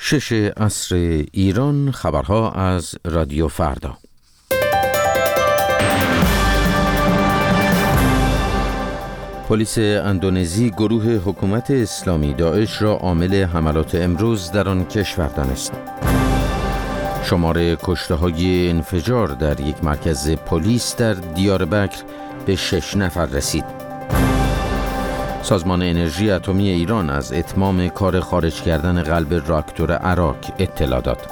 6 عصر ایران. خبرها از رادیو فردا. پلیس اندونزی گروه حکومت اسلامی داعش را عامل حملات امروز در آن کشور دانست. شمار کشته‌های انفجار در یک مرکز پلیس در دیاربکر به 6 نفر رسید. سازمان انرژی اتمی ایران از اتمام کار خارج کردن قلب راکتور عراق اطلاع داد.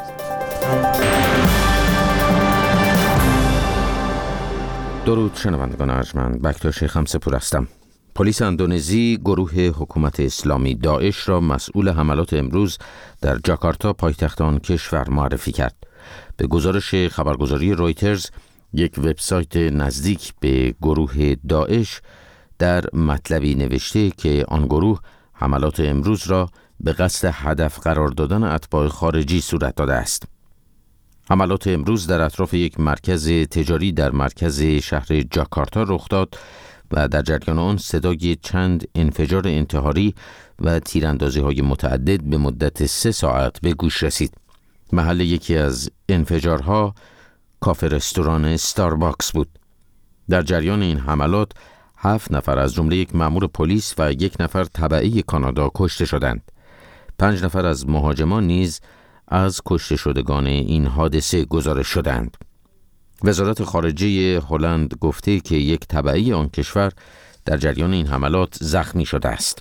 درود شنوندگان ارجمند، بکتاش خمسه‌پور هستم. پلیس اندونزی گروه حکومت اسلامی داعش را مسئول حملات امروز در جاکارتا پایتخت آن کشور معرفی کرد. به گزارش خبرگزاری رویترز، یک وبسایت نزدیک به گروه داعش در مطلبی نوشته که آن گروه حملات امروز را به قصد هدف قرار دادن اتباع خارجی صورت داده است. حملات امروز در اطراف یک مرکز تجاری در مرکز شهر جاکارتا رخ داد و در جریان آن صدای چند انفجار انتحاری و تیراندازی‌های متعدد به مدت 3 ساعت به گوش رسید. محل یکی از انفجارها کافه رستوران استارباکس بود. در جریان این حملات 7 نفر از جمله یک مأمور پلیس و 1 نفر تبعی کانادا کشته شدند. 5 نفر از مهاجمان نیز از کشته شدگان این حادثه گزارش شدند. وزارت خارجه هلند گفته که یک تبعی آن کشور در جریان این حملات زخمی شده است.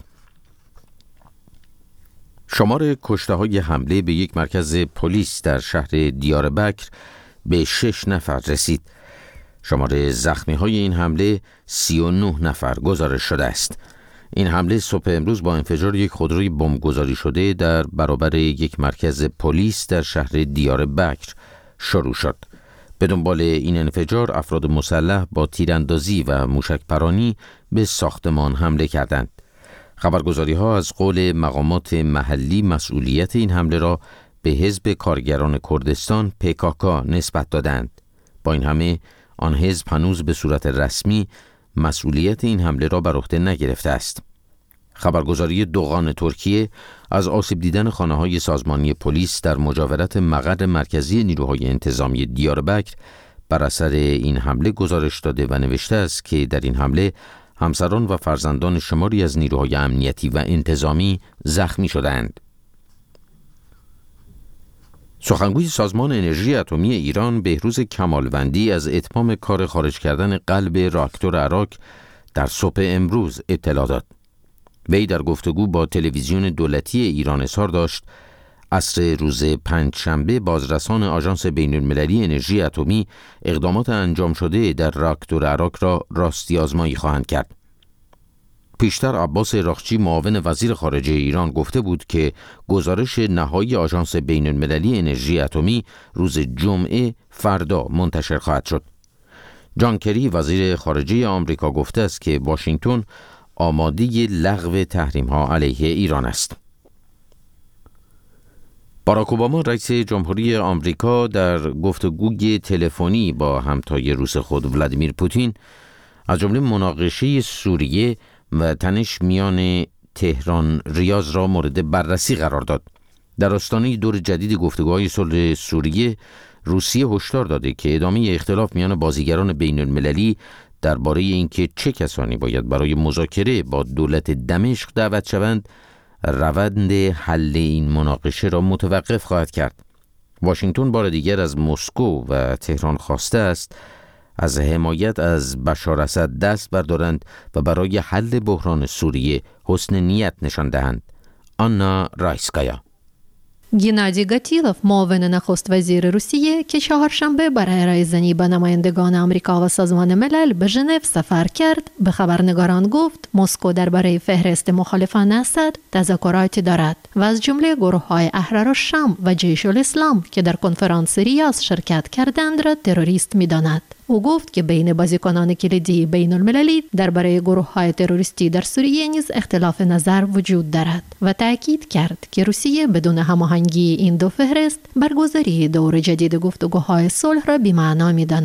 شمار کشته‌های حمله به یک مرکز پلیس در شهر دیاربکر به 6 نفر رسید. شمار زخمی‌های این حمله 39 نفر گزارش شده است. این حمله صبح امروز با انفجار یک خودروی بمبگذاری شده در برابر یک مرکز پلیس در شهر دیاربکر شروع شد. به دنبال این انفجار افراد مسلح با تیراندازی و موشک‌پرانی به ساختمان حمله کردند. خبرگزاری‌ها از قول مقامات محلی مسئولیت این حمله را به حزب کارگران کردستان PKK نسبت دادند. با این همه آن حزب هنوز به صورت رسمی مسئولیت این حمله را بر عهده نگرفته است. خبرگزاری دوغان ترکیه از آسیب دیدن خانه‌های سازمانی پلیس در مجاورت مقر مرکزی نیروهای انتظامی دیاربکر بر اثر این حمله گزارش داده و نوشته است که در این حمله همسران و فرزندان شماری از نیروهای امنیتی و انتظامی زخمی شدند. سخنگوی سازمان انرژی اتمی ایران بهروز کمالوندی از اتمام کار خارج کردن قلب راکتور عراق در صبح امروز اطلاع داد. وی در گفتگو با تلویزیون دولتی ایران اظهار داشت عصر روز پنجشنبه بازرسان آژانس بین‌المللی انرژی اتمی اقدامات انجام شده در راکتور عراق را راستی آزمایی خواهند کرد. پیشتر عباس اراقچی معاون وزیر خارجه ایران گفته بود که گزارش نهایی آژانس بین‌المللی انرژی اتمی روز جمعه فردا منتشر خواهد شد. جان کری وزیر خارجه آمریکا گفته است که واشنگتن آماده لغو تحریم‌ها علیه ایران است. باراک اوباما رئیس جمهوری آمریکا در گفتگوی تلفنی با همتای روس خود ولادیمیر پوتین از جمله مناقشه سوریه و تنش میان تهران ریاض را مورد بررسی قرار داد. در آستانه دور جدید گفتگوهای صلح سوریه، روسیه هشدار داده که ادامه اختلاف میان بازیگران بین‌المللی درباره اینکه چه کسانی باید برای مذاکره با دولت دمشق دعوت شوند، روند حل این مناقشه را متوقف خواهد کرد. واشنگتن بار دیگر از مسکو و تهران خواسته است از حمایت از بشار اسد دست بردارند و برای حل بحران سوریه حسن نیت نشان دهند. آنا رایسکایا. گنادی گاتیلوف معاون نخست وزیر روسیه که چهارشنبه برای رایزنی به نمایندگان آمریکا و سازمان ملل به ژنو سفر کرد، به خبرنگاران گفت مسکو درباره فهرست مخالفان اسد تذکراتی دارد و از جمله گروه‌های احرار الشام و جیش الاسلام که در کنفرانس ریاض شرکت کردند را تروریست می‌داند. او گفت که بین بازیکنان کلیدی بین المللی درباره گروه‌های تروریستی در سوریه نیز اختلاف نظر وجود دارد و تأکید کرد که روسیه بدون هماهنگی این دو فهرست برگزاری دور جدید گفتگوهای صلح را بی‌معنا می‌داند.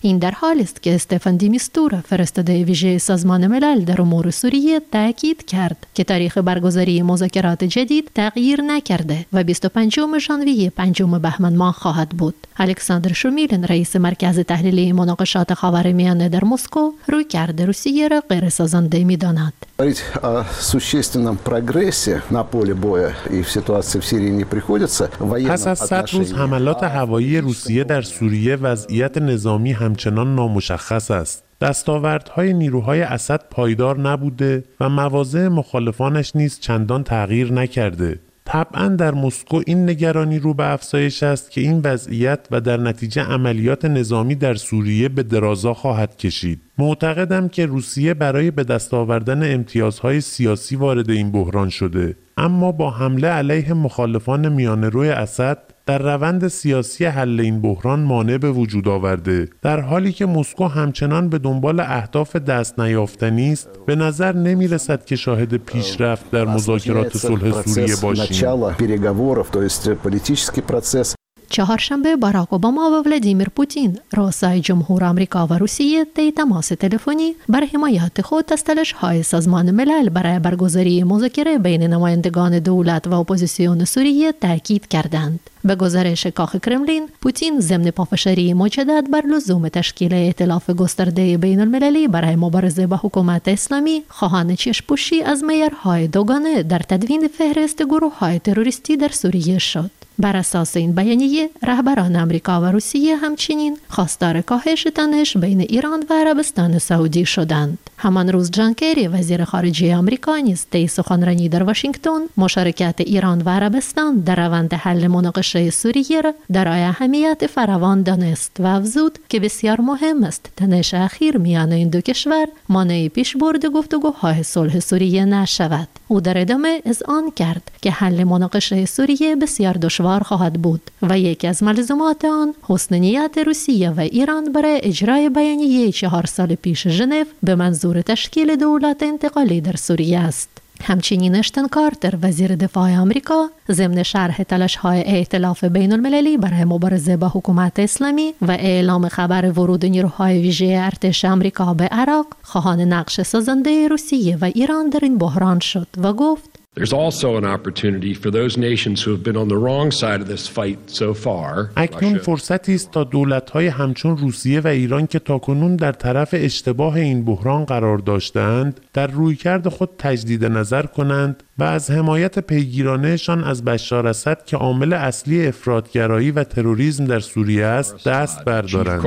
این در حالی است که استفان دی میستورا فرستاده ویژه سازمان ملل در امور سوریه تاکید کرد که تاریخ برگزاری مذاکرات جدید تغییر نکرده و 25 ژانویه 5 بهمن ماه خواهد بود. الکساندر شومیلن رئیس مرکز تحلیلی مناقشات خاورمیانه در مسکو رویکرد روسیه را غیر سازنده می‌داند. Говорить о существенном прогрессе на поле боя и в ситуации в Сирии не приходится. پس از 100 روز حملات هوایی روسیه در سوریه وضعیت نظامی همچنان نامشخص است. دستاوردهای نیروهای اسد پایدار نبوده و مواضع مخالفانش نیز چندان تغییر نکرده. طبعاً در مسکو این نگرانی رو به افزایش است که این وضعیت و در نتیجه عملیات نظامی در سوریه به درازا خواهد کشید. معتقدم که روسیه برای به دست آوردن امتیازهای سیاسی وارد این بحران شده، اما با حمله علیه مخالفان میانه‌رو اسد در روند سیاسی حل این بحران مانع به وجود آورده. در حالی که مسکو همچنان به دنبال اهداف دست نیافتنی است، به نظر نمی رسد که شاهد پیشرفت در مذاکرات صلح سوریه باشیم. چهارشنبه باراک اوباما و ولادیمیر پوتین رؤسای جمهور آمریکا و روسیه طی تماس تلفنی بر حمایت خود از تلاش‌های سازمان ملل برای برگزاری مذاکره بین نمایندگان دولت و اپوزیسیون سوریه تاکید کردند. به گزارش کاخ کرملین، پوتین ضمن پافشاری مجدد بر لزوم تشکیل ائتلاف گسترده بین المللی برای مبارزه با حکومت اسلامی خواهان چشم‌پوشی از معیارهای دوگانه در تدوین فهرست گروه‌های تروریستی در سوریه شد. بر اساس این بیانیه، رهبران آمریکا و روسیه همچنین خواستار کاهش تنش بین ایران و عربستان سعودی شدند. همان روز جان کری وزیر خارجه آمریکا نیز طی سخنرانی در واشنگتن مشارکت ایران و عربستان در روند حل مناقشه سوریه را دارای اهمیت فراوان دانست و افزود که بسیار مهم است تنش اخیر میان این دو کشور مانع پیشبرد گفتگوهای صلح سوریه نشود. او در ادامه اذعان کرد که حل مناقشه سوریه بسیار دشوار خواهد بود و یکی از ملزومات آن حسن نیت روسیه و ایران برای اجرای بیانیه 4 سال پیش ژنو به منظور تشکیل دولت انتقالی در سوریه است. همچنین اشتن کارتر وزیر دفاع آمریکا ضمن شرح تلاش‌های ائتلاف بین المللی برای مبارزه با حکومت اسلامی و اعلام خبر ورود نیروهای ویژه ارتش آمریکا به عراق خواهان نقش سازنده روسیه و ایران در این بحران شد و گفت There's also an opportunity for those nations who have been on the wrong side of this fight so far. اکنون فرصتی است تا دولت‌های همچون روسیه و ایران که تاکنون در طرف اشتباه این بحران قرار داشتند، در رویکرد خود تجدید نظر کنند و از حمایت پیگیرانه‌شان از بشار اسد که عامل اصلی افراطگرایی و تروریسم در سوریه است، دست بردارند.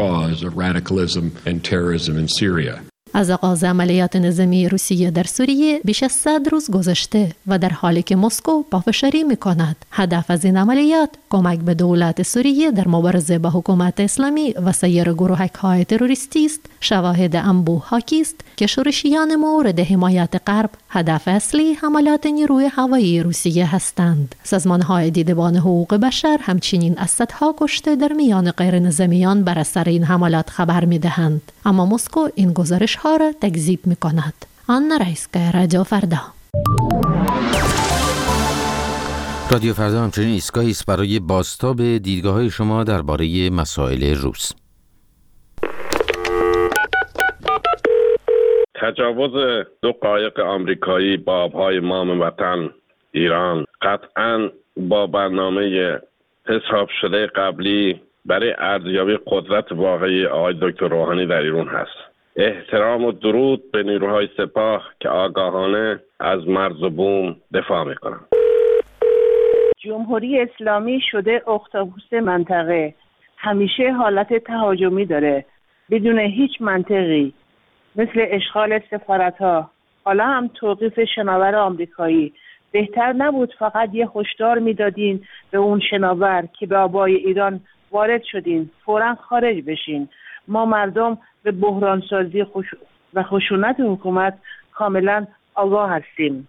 از آغاز عملیات نظامی روسیه در سوریه بیش از 100 روز گذشته و در حالی که مسکو پافشاری می‌کند هدف از این عملیات کمک به دولت سوریه در مبارزه با حکومت اسلامی و سایر گروه‌های تروریستی است، شواهد انبوه حاکی است که شورشیان مورد حمایت غرب هدف اصلی حملات نیروی هوایی روسیه هستند. سازمان‌های دیدبان حقوق بشر همچنین از صدها کشته در میان غیر نظامیان بر اثر این حملات خبر می‌دهند، اما مسکو این گزارش‌ها را تکذیب می‌کند. آنا رایسکا، رادیو فردا. رادیو فردا همچنین ایستگاهی است برای بازتاب دیدگاه‌های شما درباره مسائل روز. تجاوز 2 قایق آمریکایی با آبهای مام وطن ایران قطعاً با برنامه حساب شده قبلی برای ارزیابی قدرت واقعی آقای دکتر روحانی در ایران هست. احترام و درود به نیروهای سپاه که آگاهانه از مرز و بوم دفاع میکنن. جمهوری اسلامی شده اختاپوس منطقه، همیشه حالت تهاجمی داره بدون هیچ منطقی، مثل اشغال سفارت‌ها، حالا هم توقیف شناور آمریکایی. بهتر نبود فقط یه هشدار میدادین به اون شناور که به آبای ایران وارد شدین فوراً خارج بشین. ما مردم به بحرانسازی و خشونت حکومت کاملا آگاه هستیم.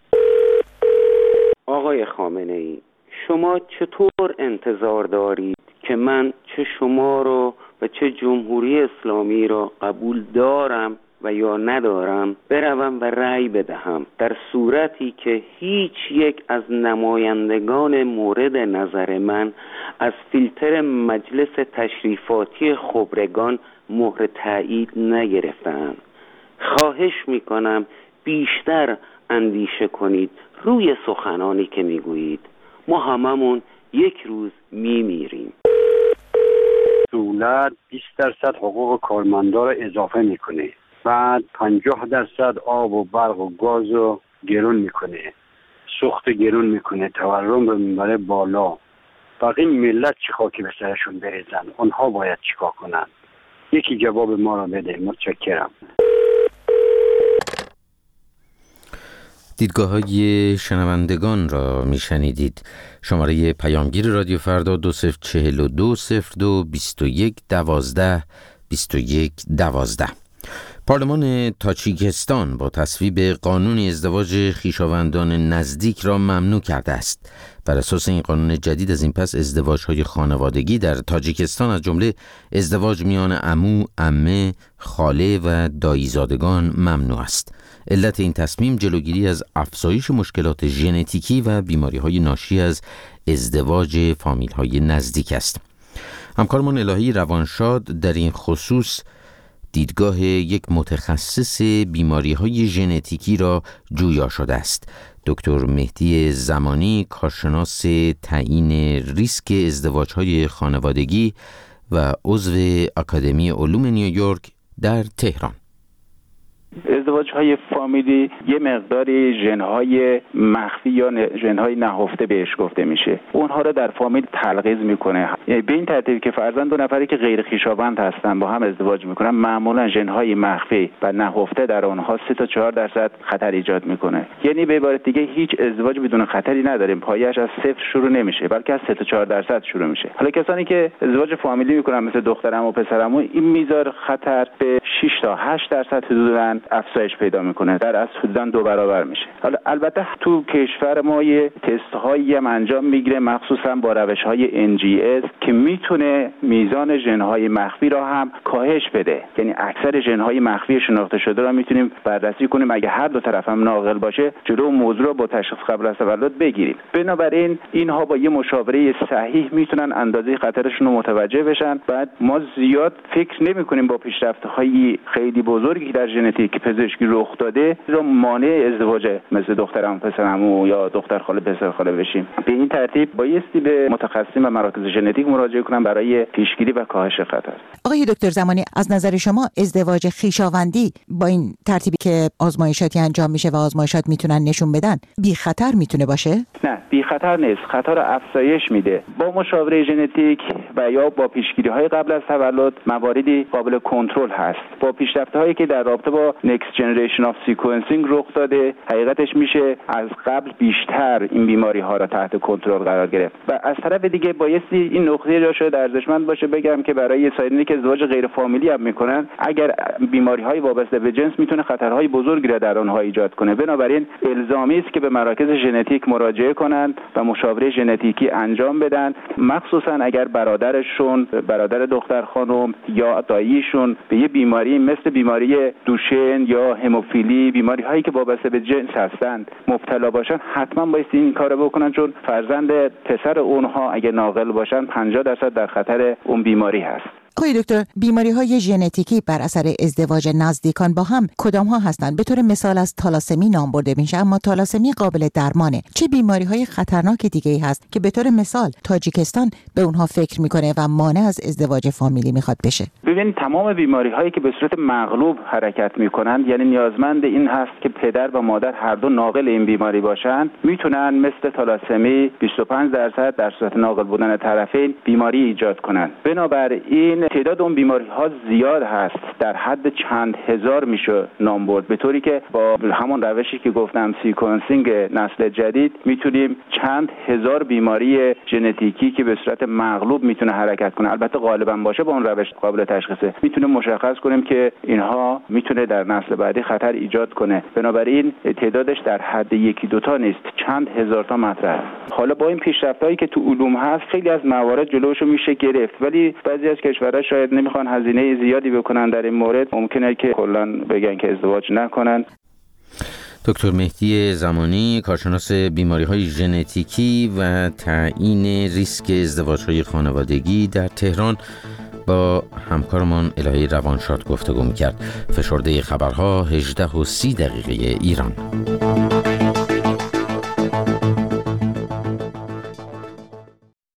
آقای خامنه‌ای، شما چطور انتظار دارید که من چه شما رو و چه جمهوری اسلامی را قبول دارم و یا ندارم بروم و رأی بدهم در صورتی که هیچ یک از نمایندگان مورد نظر من از فیلتر مجلس تشریفاتی خبرگان مهر تایید نگرفته‌ام. خواهش میکنم بیشتر اندیشه کنید روی سخنانی که میگویید. ما هممون یک روز میمیریم. دولت 20% حقوق کارمندا رو اضافه میکنه، بعد 50% آب و برق و گاز رو گرون میکنه، سوخت گرون میکنه، تورم رو میبره بالا. بقیه ملت چه خاکی به سرشون بریزن؟ اونها باید چیکار کنن؟ یکی جواب ما رو بده. متشکرم. دیدگاه‌های شنوندگان را میشنیدید. شماره پیامگیر رادیو فردا 2042 02 21 12 21 12. پارلمان تاجیکستان با تصویب قانون ازدواج خویشاوندان نزدیک را ممنوع کرده است. بر اساس این قانون جدید از این پس ازدواج‌های خانوادگی در تاجیکستان از جمله ازدواج میان عمو، عمه، خاله و داییزادگان ممنوع است. علت این تصمیم جلوگیری از افزایش مشکلات ژنتیکی و بیماری‌های ناشی از ازدواج فامیل‌های نزدیک است. همکارمان الهی روانشاد در این خصوص دیدگاه یک متخصص بیماری‌های ژنتیکی را جویا شده است. دکتر مهدی زمانی، کارشناس تعیین ریسک ازدواج‌های خانوادگی و عضو آکادمی علوم نیویورک در تهران. ازدواج‌های فامیلی یه مقداری ژن‌های مخفی یا ژن‌های نهفته بهش گفته میشه. اونها رو در فامیل تلغیز میکنه. یعنی به این ترتیب که فرضاً دو نفری که غیر خویشاوند هستن با هم ازدواج میکنن، معمولاً ژن‌های مخفی و نهفته در اونها 3 تا 4% خطر ایجاد میکنه. یعنی به عبارت دیگه هیچ ازدواج بدون خطری نداریم. پایه‌اش از 0 شروع نمیشه، بلکه از 3 تا 4% شروع میشه. حالا کسانی که ازدواج فامیلی میکنن مثل دخترم و پسرم، این میزان خطر به 6 تا 8% حدوداً افزایش پیدا میکنه، در اصل حدوداً 2 برابر میشه. حالا البته تو کشور ما یه تست هایی هم انجام میگیره، مخصوصا با روش های NGS که میتونه میزان ژن های مخفی را هم کاهش بده. یعنی اکثر ژن های مخفی شناخته شده را میتونیم بررسی کنیم. اگه هر دو طرف هم ناقل باشه، جلو موضوع رو با تشخیص قبل از تولد بگیریم. بنابراین اینها با یه مشاوره صحیح میتونن اندازه خطرشون رو متوجه بشن. بعد ما زیاد فکر نمیکنیم با پیشرفت‌های خیلی بزرگی در ژنتیک پزشکی رخ داده رو مانع ازدواج مثل دخترم پسرعمو یا دختر خاله پسر خاله بشیم. به این ترتیب بایستی به متخصصین و مراکز ژنتیک مراجعه کنن برای پیشگیری و کاهش خطر. آقای دکتر زمانی، از نظر شما ازدواج خویشاوندی با این ترتیبی که آزمایشاتی انجام میشه و آزمایشات میتونن نشون بدن بی خطر میتونه باشه؟ نه، بی خطر نیست. خطر افزایش میده. با مشاوره ژنتیک و یا با پیشگیری‌های قبل از تولد مواردی قابل کنترل هست. با پیشرفت‌هایی که در رابطه با next generation of sequencing رخ داده، حقیقتش میشه از قبل بیشتر این بیماری ها را تحت کنترل قرار گرفت. و از طرف دیگه بایستی این نکته را شاید ارزشمند باشه بگم که برای سایرینی که ازدواج غیر فامیلی هم میکنن، اگر بیماری های وابسته به جنس میتونه خطرهای بزرگی را در آنها ایجاد کنه. بنابراین الزامی است که به مراکز ژنتیک مراجعه کنند و مشاوره ژنتیکی انجام بدن، مخصوصا اگر برادر دختر خانم یا داییشون به یه بیماری مثل بیماری دوشن یا هموفیلی، بیماری هایی که وابسته به جنس هستند، مبتلا باشن، حتما باید این کارو بکنن، چون فرزند پسر اونها اگه ناقل باشن 50% در خطر اون بیماری هست. آقای دکتر، بیماری‌های ژنتیکی بر اثر ازدواج نزدیکان با هم کدام ها هستند؟ به طور مثال از تالاسمی نام برده میشه، اما تالاسمی قابل درمانه. چه بیماری‌های خطرناک دیگه‌ای هست که به طور مثال تاجیکستان به اونها فکر میکنه و مانع از ازدواج فامیلی میخواد بشه؟ ببین، تمام بیماری‌هایی که به صورت مغلوب حرکت میکنند، یعنی نیازمند این هست که پدر و مادر هر دو ناقل این بیماری باشند، میتونن مثل تالاسمی 25% در صورت ناقل بودن طرفین بیماری ایجاد کنند. بنابراین تعداد اون بیماری‌ها زیاد هست، در حد چند هزار میشه نام برد، به طوری که با همون روشی که گفتم سیکونسینگ نسل جدید میتونیم چند هزار بیماری ژنتیکی که به صورت مغلوب میتونه حرکت کنه، البته غالبا باشه با اون روش قابل تشخیصه، میتونه مشخص کنیم که اینها میتونه در نسل بعدی خطر ایجاد کنه. بنابراین تعدادش در حد 1-2 تا نیست، چند هزار تا مطرح. حالا با این پیشرفتایی که تو علوم هست، خیلی از موارد جلوشو میشه گرفت، ولی بعضی از کشورها شاید نمیخوان هزینه زیادی بکنن در این مورد، ممکنه که کلا بگن که ازدواج نکنن. دکتر مهدی زمانی، کارشناس بیماری‌های ژنتیکی و تعیین ریسک ازدواج‌های خانوادگی در تهران، با همکارمان الهی روانشاد گفتگو می‌کرد. فشرده خبرها 18:30 ایران.